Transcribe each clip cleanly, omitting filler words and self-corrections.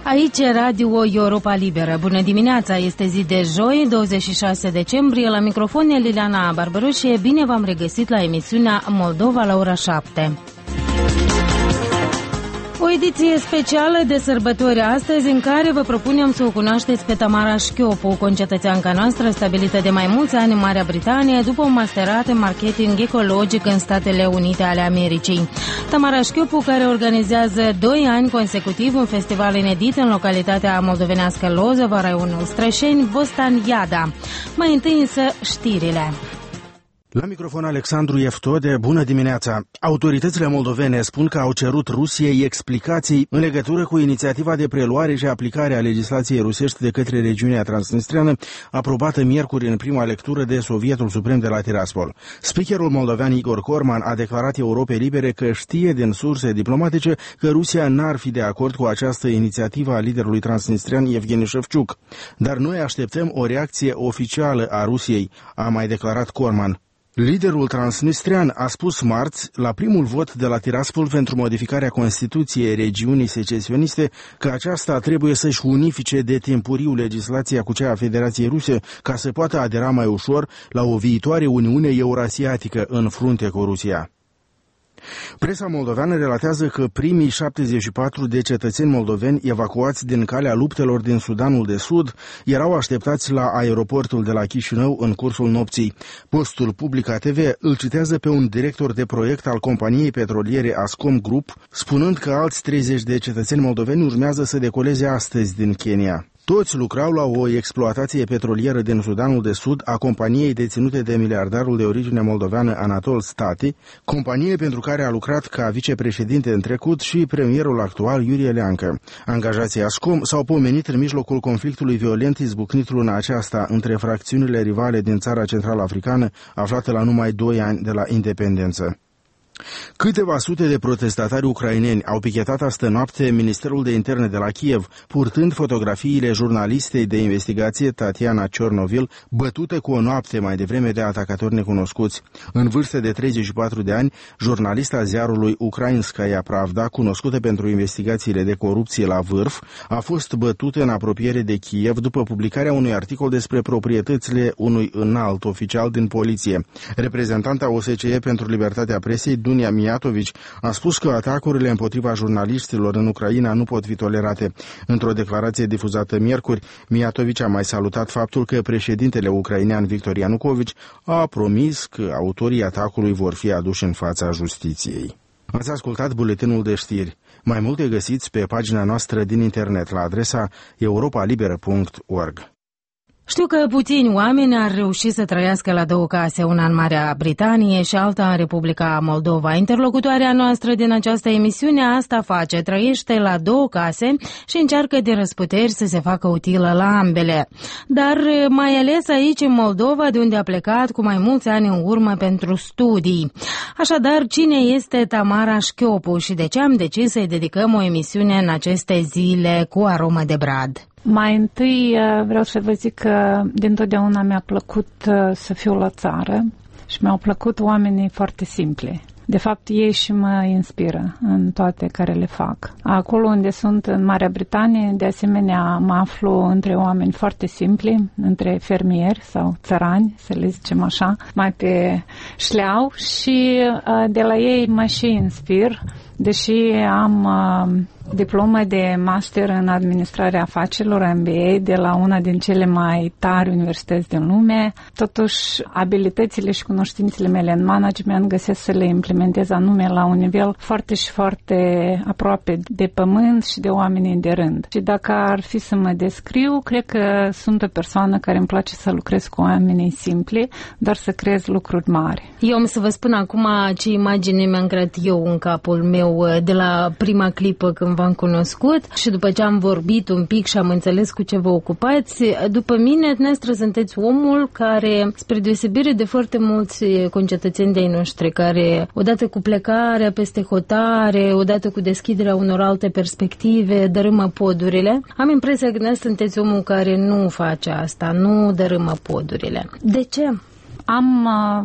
Aici Radio Europa Liberă. Bună dimineața, este zi de joi, 26 decembrie. La microfon e Liliana Barbaru și bine v-am regăsit la emisiunea Moldova la ora 7. O ediție specială de sărbători astăzi, în care vă propunem să o cunoașteți pe Tamara Șchiopu, concetățeanca noastră stabilită de mai mulți ani în Marea Britanie, după un masterat în marketing ecologic în Statele Unite ale Americii. Tamara Șchiopu, care organizează 2 ani consecutiv un festival inedit în localitatea moldovenească Lozova, raionul Strășeni, Bostan Iada. Mai întâi însă știrile. La microfon Alexandru Eftode, bună dimineața! Autoritățile moldovene spun că au cerut Rusiei explicații în legătură cu inițiativa de preluare și aplicare a legislației rusești de către regiunea transnistreană, aprobată miercuri în prima lectură de Sovietul Suprem de la Tiraspol. Speakerul moldovean Igor Corman a declarat Europei Libere că știe din surse diplomatice că Rusia n-ar fi de acord cu această inițiativă a liderului transnistrian Evgeni Șevciuc. Dar noi așteptăm o reacție oficială a Rusiei, a mai declarat Corman. Liderul transnistrian a spus marți, la primul vot de la Tiraspol pentru modificarea Constituției regiunii secesioniste, că aceasta trebuie să-și unifice de timpuriu legislația cu cea a Federației Ruse ca să poată adera mai ușor la o viitoare Uniune Eurasiatică în frunte cu Rusia. Presa moldoveană relatează că primii 74 de cetățeni moldoveni evacuați din calea luptelor din Sudanul de Sud erau așteptați la aeroportul de la Chișinău în cursul nopții. Postul Publica TV îl citează pe un director de proiect al companiei petroliere Ascom Group, spunând că alți 30 de cetățeni moldoveni urmează să decoleze astăzi din Kenya. Toți lucrau la o exploatație petrolieră din Sudanul de Sud a companiei deținute de miliardarul de origine moldoveană Anatol Stati, companie pentru care a lucrat ca vicepreședinte în trecut și premierul actual Iurie Leancă. Angajații Ascom s-au pomenit în mijlocul conflictului violent izbucnit luna aceasta între fracțiunile rivale din țara central-africană, aflată la numai 2 ani de la independență. Câteva sute de protestatari ucraineni au pichetat astă noapte Ministerul de Interne de la Kiev, purtând fotografiile jurnalistei de investigație Tatiana Ciornovil, bătută cu o noapte mai devreme de atacatori necunoscuți. În vârstă de 34 de ani, jurnalista ziarului Ukrainskaya Pravda, cunoscută pentru investigațiile de corupție la vârf, a fost bătută în apropiere de Kiev după publicarea unui articol despre proprietățile unui înalt oficial din poliție. Reprezentanta OSCE pentru libertatea presei, Dunia Mijatović, a spus că atacurile împotriva jurnaliștilor în Ucraina nu pot fi tolerate. Într-o declarație difuzată miercuri, Mijatović a mai salutat faptul că președintele ucrainean Victor Yanukovych a promis că autorii atacului vor fi aduși în fața justiției. Ați ascultat buletinul de știri. Mai multe găsiți pe pagina noastră din internet la adresa europalibera.org. Știu că puțini oameni ar reuși să trăiască la 2 case, una în Marea Britanie și alta în Republica Moldova. Interlocutoarea noastră din această emisiune asta face, trăiește la 2 case și încearcă de răsputeri să se facă utilă la ambele. Dar mai ales aici în Moldova, de unde a plecat cu mai mulți ani în urmă pentru studii. Așadar, cine este Tamara Șchiopu și de ce am decis să-i dedicăm o emisiune în aceste zile cu aromă de brad? Mai întâi vreau să vă zic că dintotdeauna mi-a plăcut să fiu la țară și mi-au plăcut oamenii foarte simpli. De fapt, ei și mă inspiră în toate care le fac. Acolo unde sunt, în Marea Britanie, de asemenea, mă aflu între oameni foarte simpli, între fermieri sau țărani, să le zicem așa, mai pe șleau, și de la ei mă și inspir, deși am diplomă de master în administrarea afacerilor, MBA, de la una din cele mai tari universități din lume. Totuși, abilitățile și cunoștințele mele în management găsesc să le implementez anume la un nivel foarte și foarte aproape de pământ și de oamenii de rând. Și dacă ar fi să mă descriu, cred că sunt o persoană care îmi place să lucrez cu oamenii simpli, dar să creez lucruri mari. Eu am să vă spun acum ce imagine mi-am creat eu în capul meu de la prima clipă când v-am cunoscut și după ce am vorbit un pic și am înțeles cu ce vă ocupați. După mine, dumneavoastră sunteți omul care, spre deosebire de foarte mulți concetățeni de-ai noștri, care odată cu plecarea peste hotare, odată cu deschiderea unor alte perspective, dărâmă podurile, am impresia că dumneavoastră sunteți omul care nu face asta, nu dărâmă podurile. De ce? Am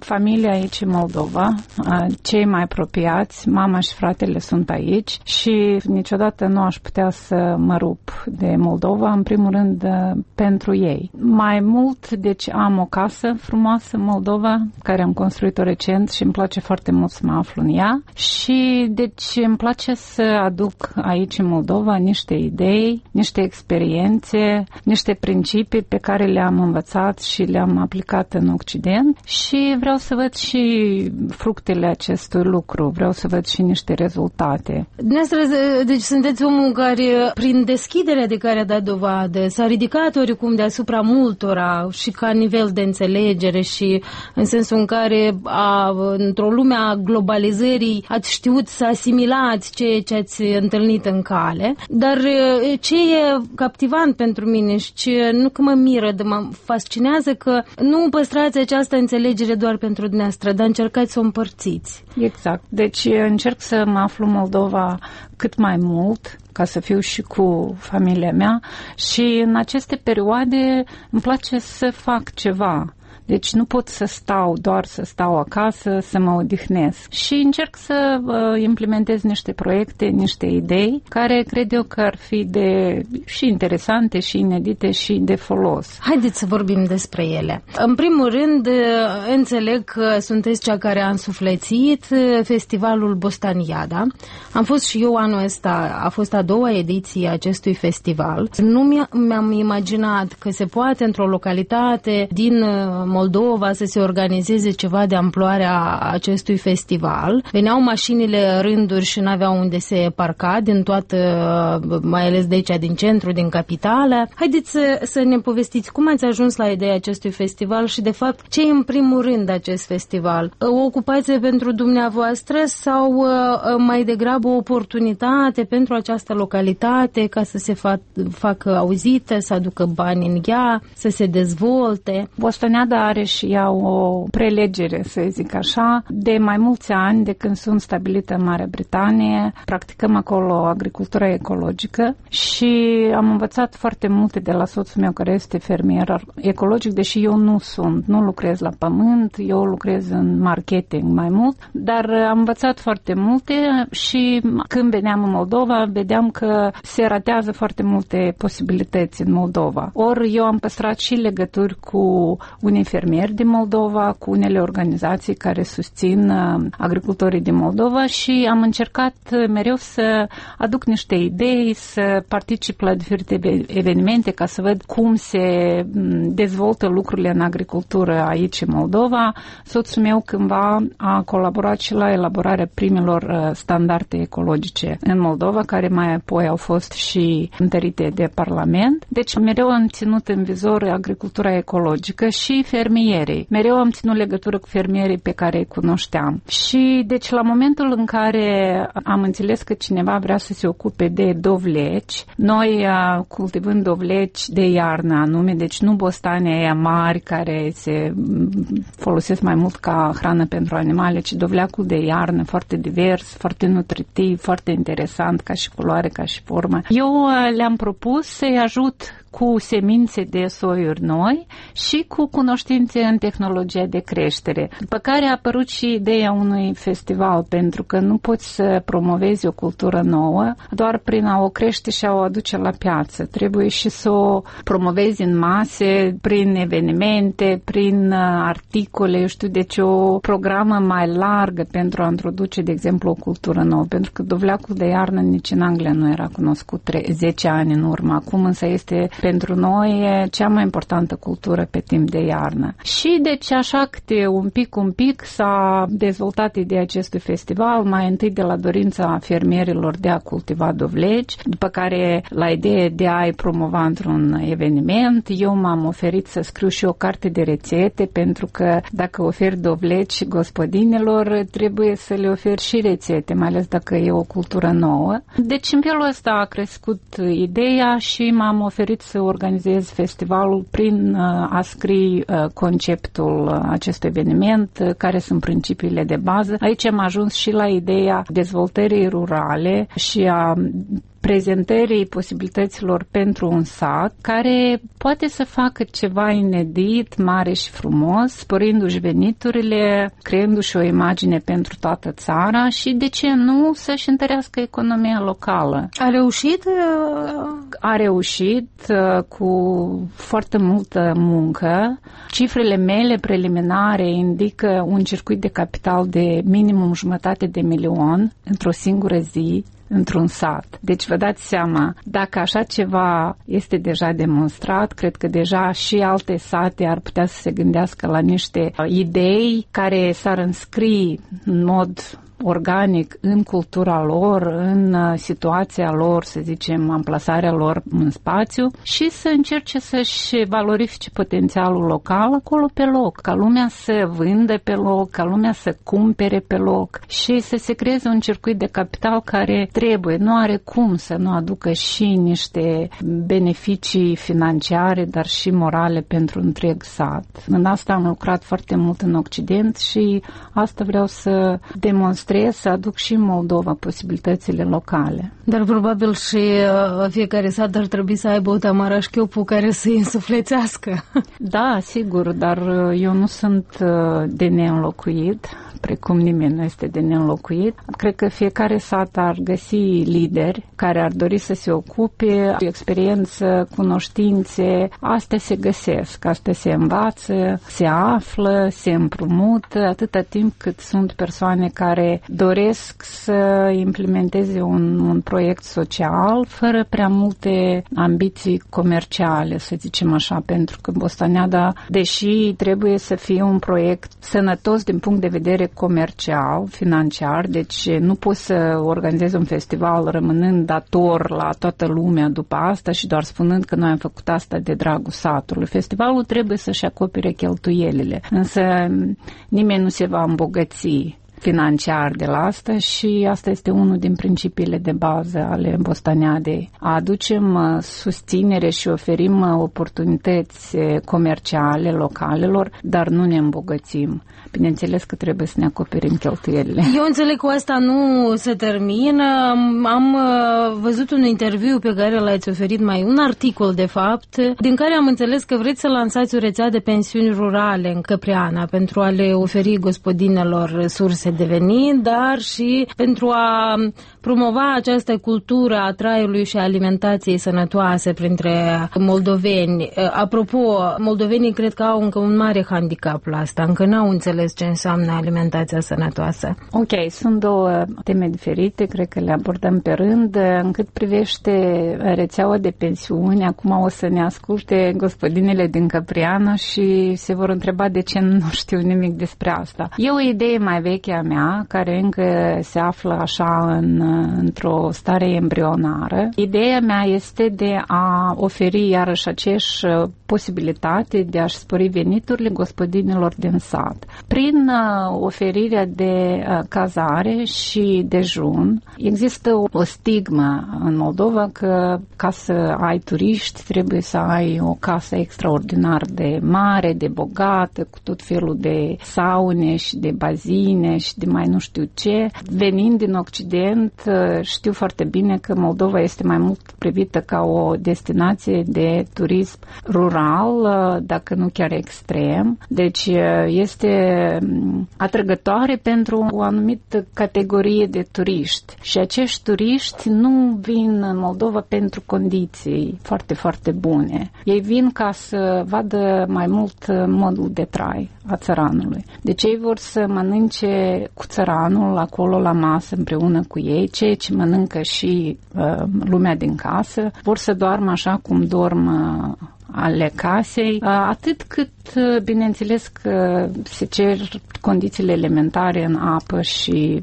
familia aici în Moldova, cei mai apropiați, mama și fratele sunt aici și niciodată nu aș putea să mă rup de Moldova, în primul rând pentru ei. Mai mult, deci am o casă frumoasă în Moldova, care am construit-o recent și îmi place foarte mult să mă aflu în ea și deci îmi place să aduc aici în Moldova niște idei, niște experiențe, niște principii pe care le-am învățat și le-am aplicat în Occident și vreau să văd și fructele acestui lucru, vreau să văd și niște rezultate. Dumneavoastră, deci sunteți omul care, prin deschiderea de care a dat dovadă, s-a ridicat oricum deasupra multora și ca nivel de înțelegere și în sensul în care într-o lume a globalizării ați știut să asimilați ceea ce ați întâlnit în cale, dar ce e captivant pentru mine și ce nu că mă miră, mă fascinează că nu păstrați această înțelegere doar pentru dumneavoastră, dar încercați să o împărțiți. Exact. Deci încerc să mă aflu în Moldova cât mai mult, ca să fiu și cu familia mea și în aceste perioade îmi place să fac ceva. Deci nu pot să stau acasă, să mă odihnesc. Și încerc să implementez niște proiecte, niște idei, care cred eu că ar fi și interesante, și inedite, și de folos. Haideți să vorbim despre ele. În primul rând, înțeleg că sunteți cea care a însuflețit festivalul Bostaniada. Am fost și eu anul ăsta, a fost a doua ediție a acestui festival. Nu mi-am imaginat că se poate într-o localitate din Moldova să se organizeze ceva de amploarea acestui festival. Veneau mașinile rânduri și n-aveau unde se parca din toată, mai ales de aici, din centru, din capitală. Haideți să ne povestiți cum ați ajuns la ideea acestui festival și, de fapt, ce e în primul rând acest festival? O ocupație pentru dumneavoastră sau mai degrabă o oportunitate pentru această localitate ca să se facă auzită, să aducă bani în ea, să se dezvolte? Bostaniada are și ea o prelegere, să zic așa, de mai mulți ani de când sunt stabilită în Marea Britanie. Practicăm acolo agricultura ecologică și am învățat foarte multe de la soțul meu care este fermier ecologic, deși eu nu lucrez la pământ, eu lucrez în marketing mai mult, dar am învățat foarte multe și când veneam în Moldova, vedeam că se ratează foarte multe posibilități în Moldova. Ori eu am păstrat și legături cu unii fermieri din Moldova, cu unele organizații care susțin agricultorii din Moldova și am încercat mereu să aduc niște idei, să particip la diferite evenimente ca să văd cum se dezvoltă lucrurile în agricultură aici în Moldova. Soțul meu cândva a colaborat și la elaborarea primelor standarde ecologice în Moldova, care mai apoi au fost și întărite de Parlament. Deci mereu am ținut în vizor agricultura ecologică și fermierii. Mereu am ținut legătură cu fermierii pe care îi cunoșteam. Și deci la momentul în care am înțeles că cineva vrea să se ocupe de dovleci, noi cultivând dovleci de iarnă anume, deci nu bostanii aia mari care se folosesc mai mult ca hrană pentru animale, ci dovleacul de iarnă foarte divers, foarte nutritiv, foarte interesant ca și culoare, ca și formă. Eu le-am propus să-i ajut cu semințe de soiuri noi și cu cunoștințe în tehnologia de creștere. După care a apărut și ideea unui festival, pentru că nu poți să promovezi o cultură nouă doar prin a o crește și a o aduce la piață. Trebuie și să o promovezi în mase, prin evenimente, prin articole, deci o programă mai largă pentru a introduce, de exemplu, o cultură nouă, pentru că dovleacul de iarnă nici în Anglia nu era cunoscut 10 ani în urmă. Acum însă este pentru noi cea mai importantă cultură pe timp de iarnă. Și deci așa câte un pic s-a dezvoltat ideea acestui festival, mai întâi de la dorința fermierilor de a cultiva dovleci, după care la idee de a-i promova într-un eveniment. Eu m-am oferit să scriu și o carte de rețete, pentru că dacă oferi dovleci gospodinilor, trebuie să le oferi și rețete, mai ales dacă e o cultură nouă. Deci în felul ăsta a crescut ideea și m-am oferit să organizez festivalul prin a scrie conceptul acestui eveniment, care sunt principiile de bază. Aici am ajuns și la ideea dezvoltării rurale și a prezentării posibilităților pentru un sat care poate să facă ceva inedit, mare și frumos, sporindu-și veniturile, creându-și o imagine pentru toată țara și, de ce nu, să-și întărească economia locală. A reușit? A reușit cu foarte multă muncă. Cifrele mele preliminare indică un circuit de capital de minimum 500.000 într-o singură zi, într-un sat. Deci vă dați seama, dacă așa ceva este deja demonstrat, cred că deja și alte sate ar putea să se gândească la niște idei care s-ar înscrie în mod organic în cultura lor, în situația lor, să zicem, amplasarea lor în spațiu și să încerce să-și valorifice potențialul local acolo pe loc, ca lumea să vândă pe loc, ca lumea să cumpere pe loc și să se creeze un circuit de capital care trebuie, nu are cum să nu aducă și niște beneficii financiare, dar și morale pentru întreg sat. În asta am lucrat foarte mult în Occident și asta vreau să demonstrez, să aduc și în Moldova posibilitățile locale. Dar probabil și fiecare sat ar trebui să aibă o Tamara Șchioppu care să-i însuflețească. Da, sigur, dar eu nu sunt de neînlocuit, precum nimeni nu este de neînlocuit. Cred că fiecare sat ar găsi lideri care ar dori să se ocupe, experiență, cunoștințe, astea se găsesc, astea se învață, se află, se împrumută, atâta timp cât sunt persoane care doresc să implementeze un proiect social fără prea multe ambiții comerciale, să zicem așa, pentru că Bostoniada, deși trebuie să fie un proiect sănătos din punct de vedere comercial, financiar, deci nu poți să organizezi un festival rămânând dator la toată lumea după asta și doar spunând că noi am făcut asta de dragul satului. Festivalul trebuie să-și acopere cheltuielile, însă nimeni nu se va îmbogăți financiar de la asta și asta este unul din principiile de bază ale Bostoniadei. Aducem susținere și oferim oportunități comerciale localelor, dar nu ne îmbogățim. Bineînțeles că trebuie să ne acoperim cheltuielile. Eu înțeleg că asta nu se termină. Am văzut un interviu pe care l-ați oferit un articol de fapt, din care am înțeles că vreți să lansați o rețea de pensiuni rurale în Căpreana pentru a le oferi gospodinelor surse de venit, dar și pentru a promova această cultură a traiului și a alimentației sănătoase printre moldoveni. Apropo, moldovenii cred că au încă un mare handicap la asta, încă n-au înțeles ce înseamnă alimentația sănătoasă. Ok, sunt două teme diferite, cred că le abordăm pe rând. În cât privește rețeaua de pensiuni, acum o să ne asculte gospodinele din Căpreana și se vor întreba de ce nu știu nimic despre asta. E o idee mai veche a mea, care încă se află așa într-o stare embrionară. Ideea mea este de a oferi iarăși aceeași posibilitate de a-și spori veniturile gospodinilor din sat. Prin oferirea de cazare și dejun, există o stigmă în Moldova că ca să ai turiști trebuie să ai o casă extraordinar de mare, de bogată, cu tot felul de saune și de bazine și de mai nu știu ce. Venind din Occident, știu foarte bine că Moldova este mai mult privită ca o destinație de turism rural, dacă nu chiar extrem. Deci este atrăgătoare pentru o anumită categorie de turiști. Și acești turiști nu vin în Moldova pentru condiții foarte, foarte bune. Ei vin ca să vadă mai mult modul de trai a țăranului. Deci ei vor să mănânce cu țăranul acolo la masă împreună cu ei, ceea ce mănâncă și lumea din casă. Vor să doarmă așa cum dorm ale casei, atât cât, bineînțeles, că se cer condițiile elementare în apă și,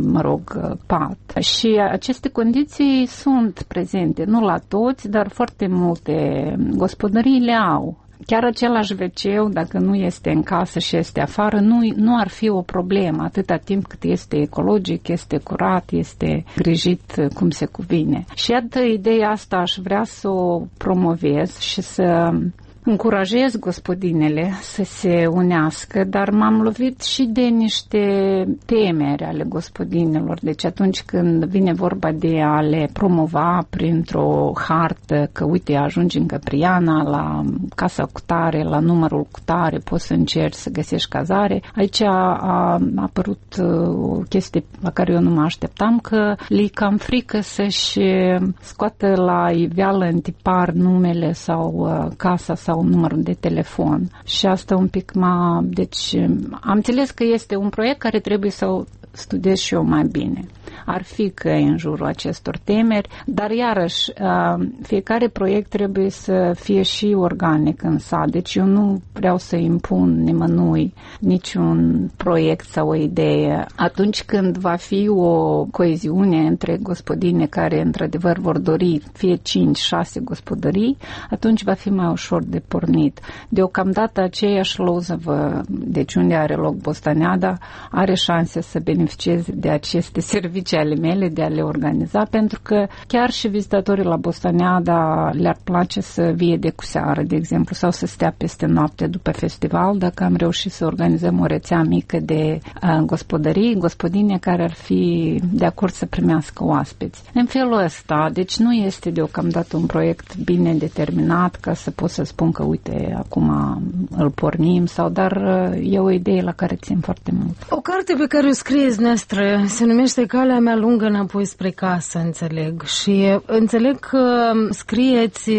pat. Și aceste condiții sunt prezente, nu la toți, dar foarte multe gospodării le au. Chiar același WC, dacă nu este în casă și este afară, nu ar fi o problemă atâta timp cât este ecologic, este curat, este grijit cum se cuvine. Și iată, ideea asta aș vrea să o promovez și să încurajez gospodinele să se unească, dar m-am lovit și de niște temeri ale gospodinelor. Deci atunci când vine vorba de a le promova printr-o hartă, că uite, ajungi în Căpriana, la casa cutare, la numărul cutare, poți să încerci să găsești cazare. Aici a apărut o chestie la care eu nu mă așteptam, că le cam frică să-și scoată la iveală în tipar numele sau casa sau numărul de telefon. Și asta un pic Deci am înțeles că este un proiect care trebuie să studiez și eu mai bine. Ar fi că în jurul acestor temeri, dar iarăși fiecare proiect trebuie să fie și organic în sat. Deci eu nu vreau să impun nimănui niciun proiect sau o idee. Atunci când va fi o coeziune între gospodine care într-adevăr vor dori fie 5-6 gospodării, atunci va fi mai ușor de pornit. Deocamdată aceeași lozăvă, deci unde are loc Bostaneada, are șanse să beneficieze de aceste servicii ale mele, de a le organiza, pentru că chiar și vizitatorii la Bostaneada le-ar place să vie de cu seară, de exemplu, sau să stea peste noapte după festival, dacă am reușit să organizăm o rețea mică de gospodării, gospodine care ar fi de acord să primească oaspeți. În felul ăsta, deci nu este deocamdată un proiect bine determinat ca să pot să spun că uite, acum îl pornim, dar e o idee la care țin foarte mult. O carte pe care o scrieți noastră se numește Calea mea lungă înapoi spre casă, înțeleg. Și înțeleg că scrieți,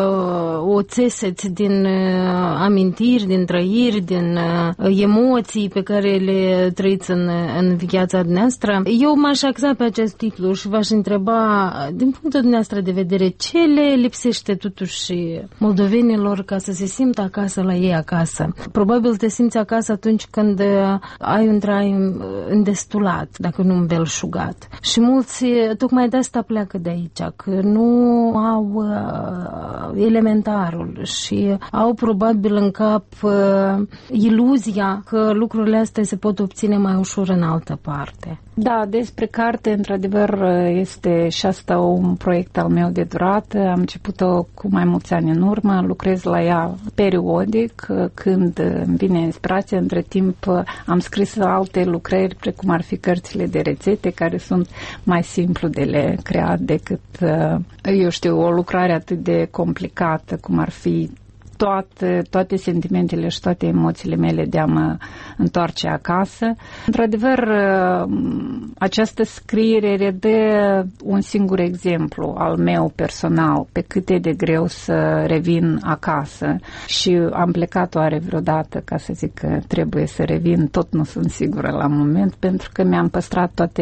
o țeseți din amintiri, din trăiri, din emoții pe care le trăiți în viața noastră. Eu m-aș axa pe acest titlu și v-aș întreba, din punctul dumneavoastră de vedere, ce le lipsește totuși moldovenilor ca să se simtă acasă la ei acasă? Probabil te simți acasă atunci când ai un trai îndestulat, dacă nu îmbelșugat. Și mulți tocmai de asta pleacă de aici, că nu au elementarul și au probabil în cap iluzia că lucrurile astea se pot obține mai ușor în altă parte. Da, despre carte, într-adevăr, este și asta un proiect al meu de durată. Am început-o cu mai mulți ani în urmă, lucrez la ea periodic, când îmi vine inspirația. Între timp am scris alte lucrări, precum ar fi cărțile de rețete, care sunt mai simplu de le creat decât, o lucrare atât de complicată, cum ar fi toate sentimentele și toate emoțiile mele de a mă întoarce acasă. Într-adevăr, această scriere redă un singur exemplu al meu personal, pe cât e de greu să revin acasă. Și am plecat oare vreodată, ca să zic că trebuie să revin, tot nu sunt sigură la moment, pentru că mi-am păstrat toate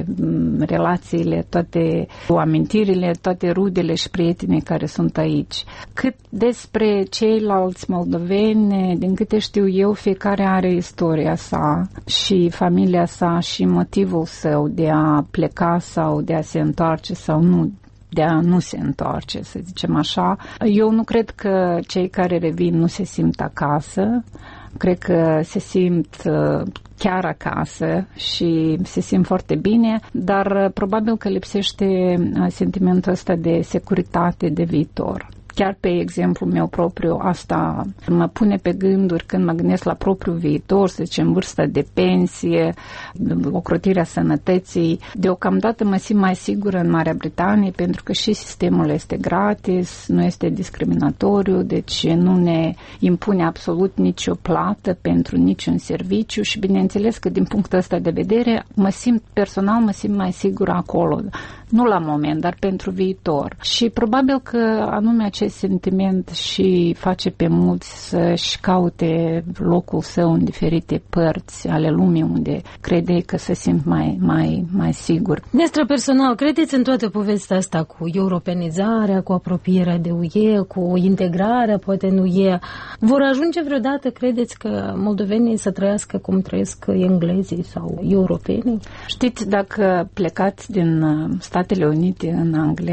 relațiile, toate amintirile, toate rudele și prietenii care sunt aici. Cât despre ceilalți moldoveni, din câte știu eu, fiecare are istoria sa și familia sa și motivul său de a pleca sau de a se întoarce sau nu, de a nu se întoarce, să zicem așa. Eu nu cred că cei care revin nu se simt acasă. Cred că se simt chiar acasă și se simt foarte bine, dar probabil că lipsește sentimentul ăsta de securitate de viitor. Chiar pe exemplu meu propriu, asta mă pune pe gânduri când mă gândesc la propriul viitor, să zicem vârsta de pensie, ocrotirea sănătății. Deocamdată mă simt mai sigură în Marea Britanie pentru că și sistemul este gratis, nu este discriminatoriu, deci nu ne impune absolut nicio plată pentru niciun serviciu și bineînțeles că din punctul ăsta de vedere personal mă simt mai sigură acolo. Nu la moment, dar pentru viitor. Și probabil că anume acest sentiment și face pe mulți să-și caute locul său în diferite părți ale lumii unde crede că se simt mai sigur. Despre personal, credeți în toată povestea asta cu europenizarea, cu apropierea de UE, cu integrarea poate în UE? Vor ajunge vreodată, credeți, că moldovenii să trăiască cum trăiesc englezii sau europenii? Știți, dacă plecați din Statele Unite în Anglia,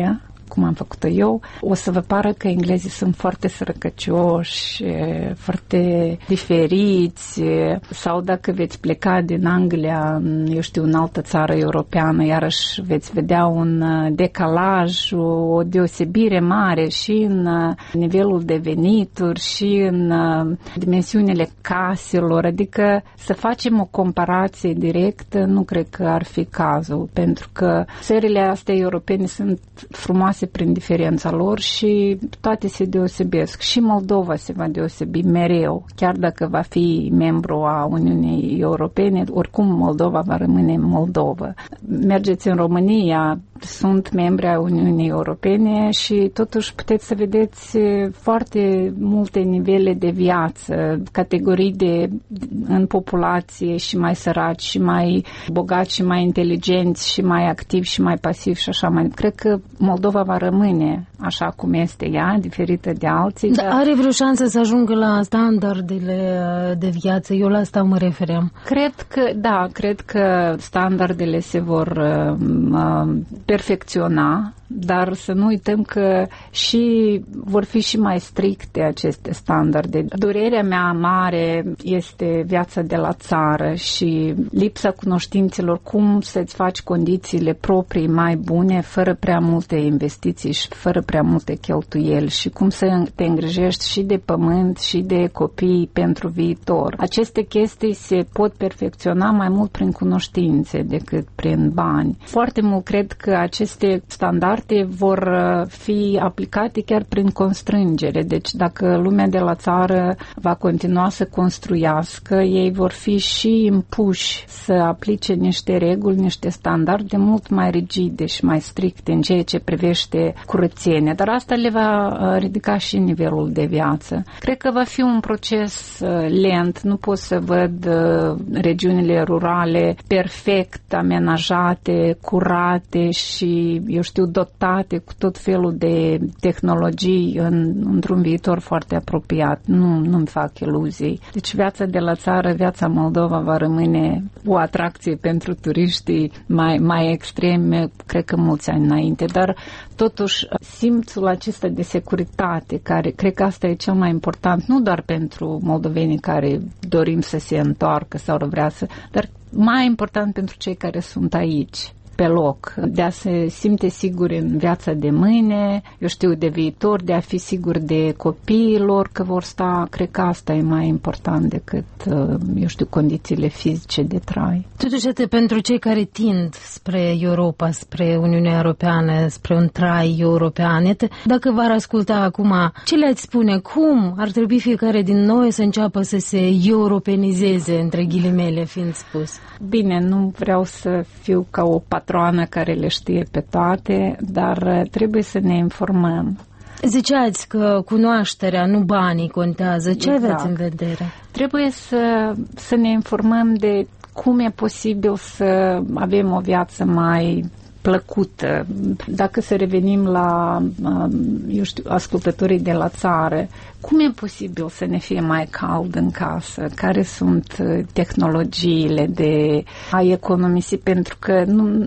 cum am făcut-o eu, o să vă pară că englezii sunt foarte sărăcăcioși, foarte diferiți, sau dacă veți pleca din Anglia, eu știu, în altă țară europeană, iarăși veți vedea un decalaj, o deosebire mare și în nivelul de venituri și în dimensiunile caselor, adică să facem o comparație directă nu cred că ar fi cazul, pentru că țările astea europene sunt frumoase prin diferența lor și toate se deosebesc. Și Moldova se va deosebi mereu, chiar dacă va fi membru a Uniunii Europene, oricum Moldova va rămâne Moldova. Mergeți în România, sunt membri a Uniunii Europene și totuși puteți să vedeți foarte multe nivele de viață, categorii în populație și mai săraci și mai bogați și mai inteligenți și mai activi și mai pasivi și așa mai. Cred că Moldova va rămâne așa cum este ea, diferită de alții. Dar are vreo șansă să ajungă la standardele de viață? Eu la asta mă refeream. Cred că standardele se vor perfecționa, dar să nu uităm că vor fi și mai stricte aceste standarde. Durerea mea mare este viața de la țară și lipsa cunoștințelor, cum să-ți faci condițiile proprii mai bune, fără prea multe investiții și fără prea multe cheltuieli și cum să te îngrijești și de pământ și de copii pentru viitor. Aceste chestii se pot perfecționa mai mult prin cunoștințe decât prin bani. Foarte mult cred că aceste standarde vor fi aplicate chiar prin constrângere. Deci dacă lumea de la țară va continua să construiască, ei vor fi și impuși să aplice niște reguli, niște standarde mult mai rigide și mai stricte în ceea ce privește curățenia. Dar asta le va ridica și nivelul de viață. Cred că va fi un proces lent. Nu pot să văd regiunile rurale perfect amenajate, curate și, eu știu, dotate cu tot felul de tehnologii într-un viitor foarte apropiat. Nu-mi fac iluzii. Deci viața de la țară, viața Moldova va rămâne o atracție pentru turiștii mai extreme, cred că mulți ani înainte, dar totuși simțul acesta de securitate, care cred că asta e cel mai important, nu doar pentru moldovenii care dorim să se întoarcă sau vrea să, dar mai important pentru cei care sunt aici, pe loc, de a se simte siguri în viața de mâine, eu știu, de viitor, de a fi siguri de copiilor că vor sta, cred că asta e mai important decât, eu știu, condițiile fizice de trai. Totuși, pentru cei care tind spre Europa, spre Uniunea Europeană, spre un trai european, dacă v-ar asculta acum, ce le-ați spune? Cum ar trebui fiecare din noi să înceapă să se europenizeze, între ghilimele fiind spus? Bine, nu vreau să fiu ca o patroană care le știe pe toate, dar trebuie să ne informăm. Ziceați că cunoașterea, nu banii contează. Ce aveți în vedere? Trebuie să ne informăm de cum e posibil să avem o viață mai plăcută. Dacă să revenim la, eu știu, ascultătorii de la țară, cum e posibil să ne fie mai cald în casă? Care sunt tehnologiile de a economisi? Pentru că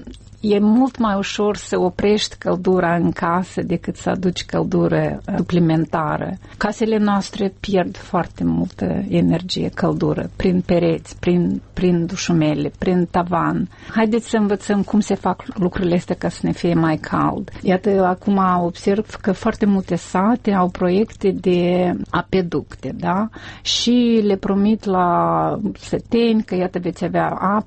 e mult mai ușor să oprești căldura în casă decât să aduci căldură suplimentară. Casele noastre pierd foarte multă energie, căldură, prin pereți, prin dușumele, prin tavan. Haideți să învățăm cum se fac lucrurile astea ca să ne fie mai cald. Iată, acum observ că foarte multe sate au proiecte de apeducte, da? Și le promit la săteni că iată veți avea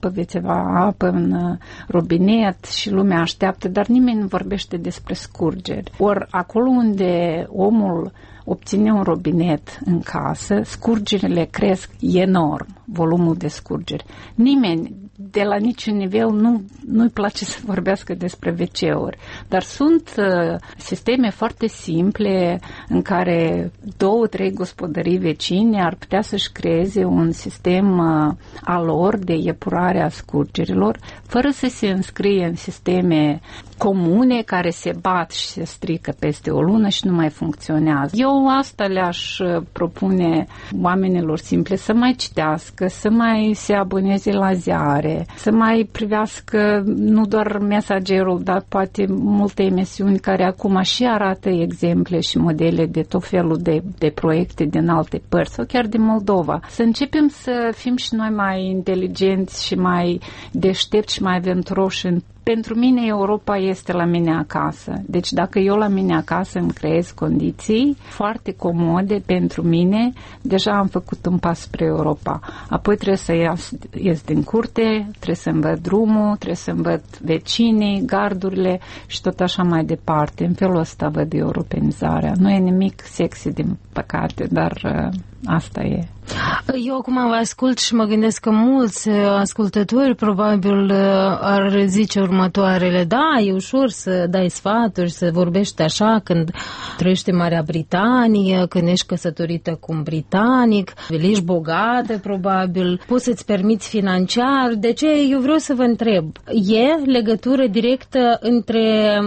apă în robinet și lumea așteaptă, dar nimeni nu vorbește despre scurgeri. Ori acolo unde omul obține un robinet în casă, scurgerile cresc enorm, volumul de scurgeri. Nimeni de la niciun nivel nu-i place să vorbească despre WC-uri, dar sunt sisteme foarte simple în care 2-3 gospodării vecine ar putea să-și creeze un sistem al lor de epurare a scurgerilor, fără să se înscrie în sisteme comune care se bat și se strică peste o lună și nu mai funcționează. Eu asta le-aș propune oamenilor simple, să mai citească, să mai se aboneze la ziare, comunicare, să mai privească nu doar Mesagerul, dar poate multe emisiuni care acum și arată exemple și modele de tot felul de proiecte din alte părți sau chiar din Moldova. Să începem să fim și noi mai inteligenți și mai deștepți și mai aventuroși. Pentru mine Europa este la mine acasă. Deci dacă eu la mine acasă îmi creez condiții foarte comode pentru mine, deja am făcut un pas spre Europa. Apoi trebuie să ies din curte, trebuie să învăț drumul, trebuie să învăț vecinii, gardurile și tot așa mai departe. În felul ăsta văd europenizarea. Nu e nimic sexy, din păcate, dar asta e. Eu acum vă ascult și mă gândesc că mulți ascultători probabil ar zice următoarele: da, e ușor să dai sfaturi, să vorbești așa când trăiești în Marea Britanie, când ești căsătorită cu un britanic, ești bogată probabil, poți să-ți permiți financiar. De ce? Eu vreau să vă întreb, e legătură directă între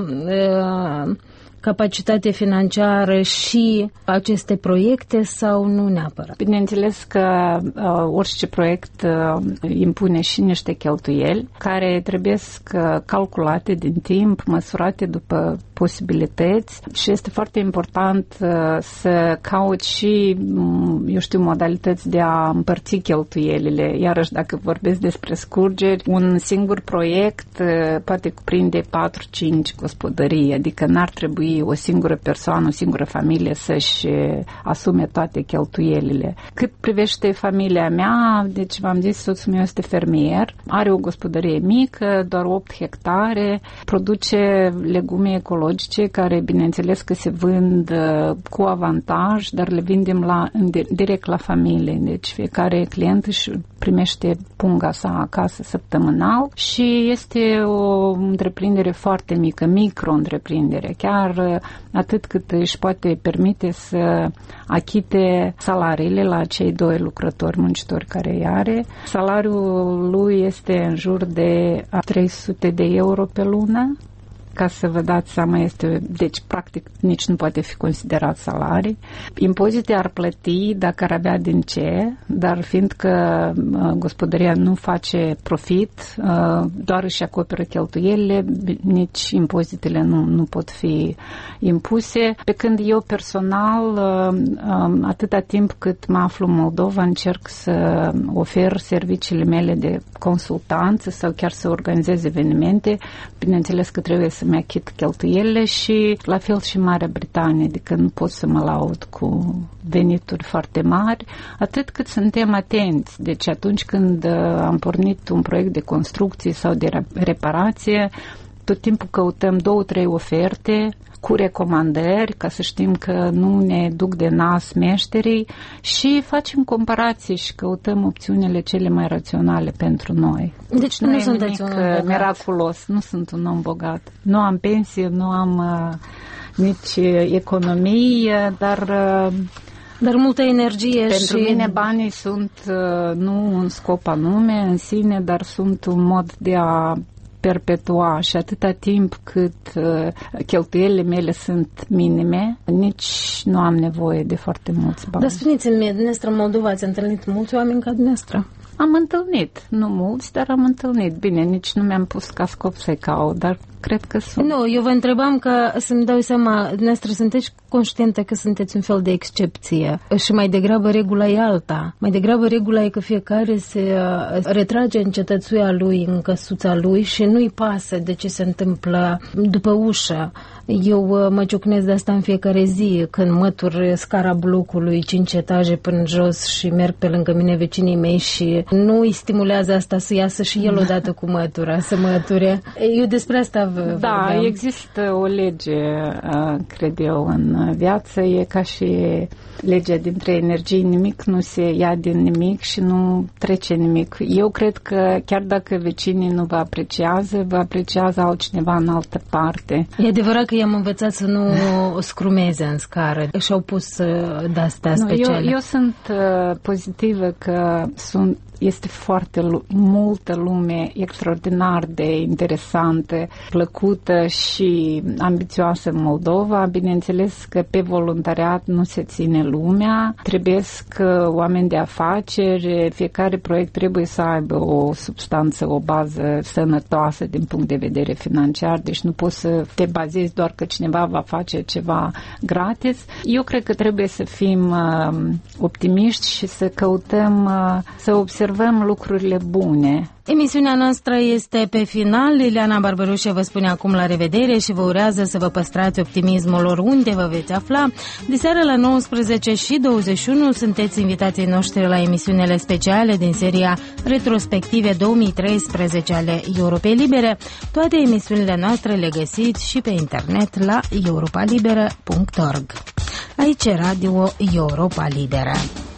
capacitate financiară și aceste proiecte sau nu neapărat? Bineînțeles că orice proiect impune și niște cheltuieli care trebuie calculate din timp, măsurate după posibilități și este foarte important să cauți și, eu știu, modalități de a împărți cheltuielile. Iarăși, dacă vorbesc despre scurgeri, un singur proiect poate cuprinde 4-5 gospodării, adică n-ar trebui o singură persoană, o singură familie să-și asume toate cheltuielile. Cât privește familia mea, deci v-am zis, soțul meu este fermier, are o gospodărie mică, doar 8 hectare, produce legume ecologice care, bineînțeles că se vând cu avantaj, dar le vindem direct la familie. Deci fiecare client își primește punga sa acasă săptămânal și este o întreprindere foarte mică, micro-întreprindere, chiar atât cât își poate permite să achite salariile la cei 2 lucrători muncitori care îi are. Salariul lui este în jur de 300 de euro pe lună. Ca să vă dați seama, deci practic nici nu poate fi considerat salarii. Impozite ar plăti dacă ar avea din ce, dar fiindcă gospodăria nu face profit, doar își acoperă cheltuielile, nici impozitele nu pot fi impuse. Pe când eu personal, atâta timp cât mă aflu în Moldova, încerc să ofer serviciile mele de consultanță sau chiar să organizez evenimente. Bineînțeles că trebuie să-mi achit cheltuielile și la fel și în Marea Britanie, adică nu pot să mă laud cu venituri foarte mari, atât cât suntem atenți. Deci atunci când am pornit un proiect de construcție sau de reparație, tot timpul căutăm 2-3 oferte cu recomandări, ca să știm că nu ne duc de nas meșterii și facem comparații și căutăm opțiunile cele mai raționale pentru noi. Deci nu sunteți un om bogat. Miraculos, nu sunt un om bogat. Nu am pensie, nu am nici economii, dar multă energie. Pentru mine banii sunt nu un scop anume în sine, dar sunt un mod de a perpetua și atâta timp cât cheltuielile mele sunt minime, nici nu am nevoie de foarte mulți bani. Dar spuneți-mi, dumneavoastră în Moldova ați întâlnit mulți oameni ca dumneavoastră? Am întâlnit, nu mulți, dar am întâlnit. Bine, nici nu mi-am pus ca scop să-i caut, dar cred că sunt. Nu, eu vă întrebam că să-mi dau seama, dumneavoastră sunteți conștientă că sunteți un fel de excepție și mai degrabă regula e alta. Mai degrabă regula e că fiecare se retrage în cetățuia lui, în căsuța lui și nu-i pasă de ce se întâmplă după ușă. Eu mă ciocnesc de asta în fiecare zi, când mătur scara blocului 5 etaje până jos și merg pe lângă mine vecinii mei și nu îi stimulează asta să iasă și el odată cu mătura, să măture. Eu despre asta vorbeam. Da, există o lege, cred eu, în viață, e ca și legea dintre energii, nimic nu se ia din nimic și nu trece nimic. Eu cred că chiar dacă vecinii nu vă apreciază altcineva în altă parte. E adevărat că i-am învățat să nu scrumeze în scară și au pus de-astea speciale. Eu sunt pozitivă că Este foarte multă lume extraordinar de interesantă, plăcută și ambițioasă în Moldova. Bineînțeles că pe voluntariat nu se ține lumea. Trebuie că oameni de afaceri, fiecare proiect trebuie să aibă o substanță, o bază sănătoasă din punct de vedere financiar, deci nu poți să te bazezi doar că cineva va face ceva gratis. Eu cred că trebuie să fim optimiști și să căutăm să observăm lucrurile bune. Emisiunea noastră este pe final. Liliana Barbarușe vă spune acum la revedere și vă urează să vă păstrați optimismul oriunde vă veți afla. Diseară la 19 și 21 sunteți invitații noștri la emisiunile speciale din seria Retrospective 2013 ale Europei Libere. Toate emisiunile noastre le găsiți și pe internet la europalibera.org. Aici e Radio Europa Liberă.